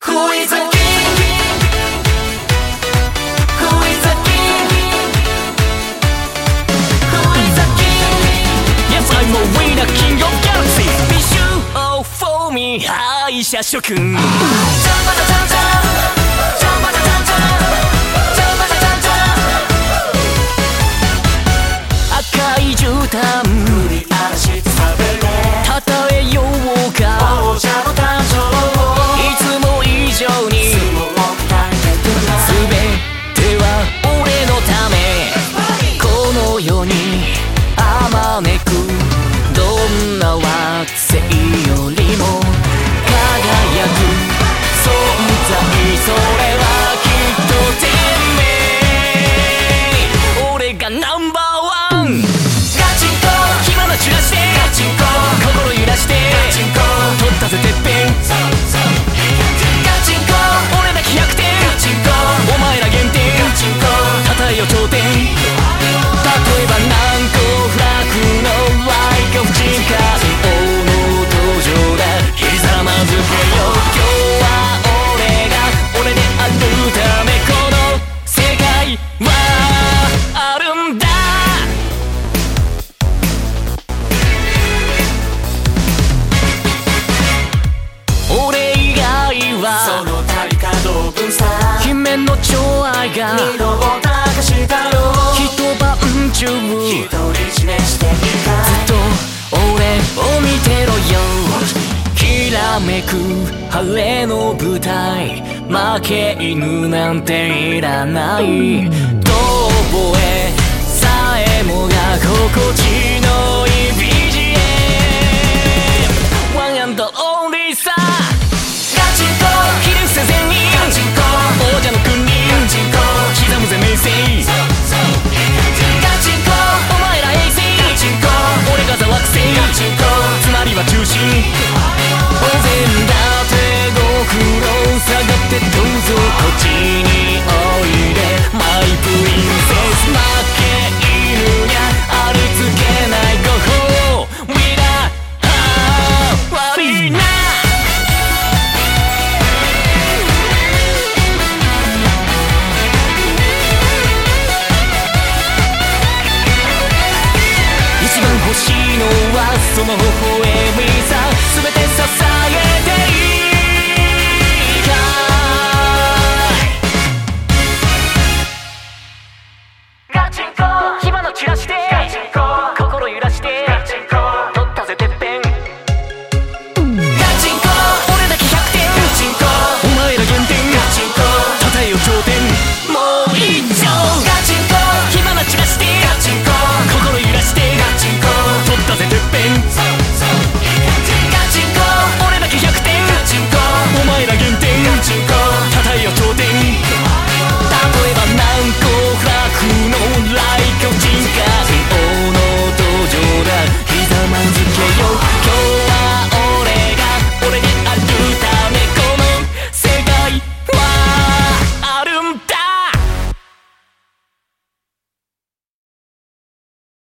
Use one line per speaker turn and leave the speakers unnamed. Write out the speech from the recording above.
Who is the king? Who is the king? Who is the king? Yes, I'm a winner, king of galaxy. Be sure for me, 敗者諸君。ジャンバタジャンジャン、ジャンバタジャンジャン、ジャンバタジャンジャン。赤い絨毯振り荒らして食べれ、たたえようか王者の誕生を、いつも以上に相撲を鍛えてくれ、全ては俺のため、この世にあまねくどんな惑星よりも輝く存在、それはきっと天命、俺がナンバーワン。ガチンコ火花散らして、ガチンコ心揺らして、ガチンコ取ったぜてっぺん、ガチンコ俺だけ100点、ガチンコお前ら減点、ガチンコたたえよ頂点。例えば難攻不落のライカ不人感王の登場だ、ひざまずけよ。今日は俺が俺であるため、この世界はあるんだ。俺以外はその大化道分さ、姫の寵愛が二度を流したよ。一晩中独り占めしていた、ずっと俺を見てろよ。きらめく晴れの舞台、負け犬なんていらない。遠吠えさえもが心地のいい BGM、 ワンアンドオンリーさ。ガチンコひるせ善人、ガチンコ王者の君に、ガチンコ刻むぜ名声、ガチンコお前ら衛星、ガチンコ俺がザ惑星、ガチンコつまりは中心。お膳だってご苦労下がってどうぞこっちにおいで、マイプリンセス。負け犬にゃありつけないご褒美だ、悪いな。一番欲しいのはその微